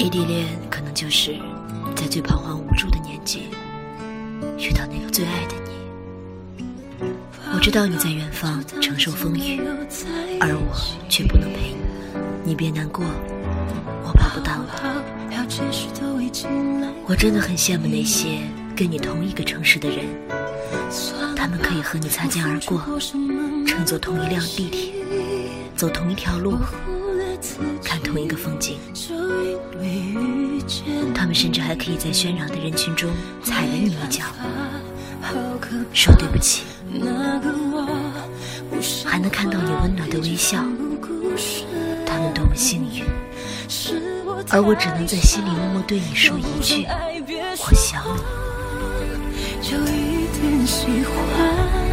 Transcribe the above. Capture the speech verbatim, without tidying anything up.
异地恋可能就是在最彷徨无助的年纪遇到那个最爱的你。我知道你在远方承受风雨，而我却不能陪你。你别难过，我抱不到你。我真的很羡慕那些跟你同一个城市的人，他们可以和你擦肩而过，乘坐同一辆地铁，走同一条路，看同一个风景。他们甚至还可以在喧嚷的人群中踩了你一脚，说对不起，还能看到你温暖的微笑。他们多么幸运，而我只能在心里默默对你说一句，我想你。 就一点喜欢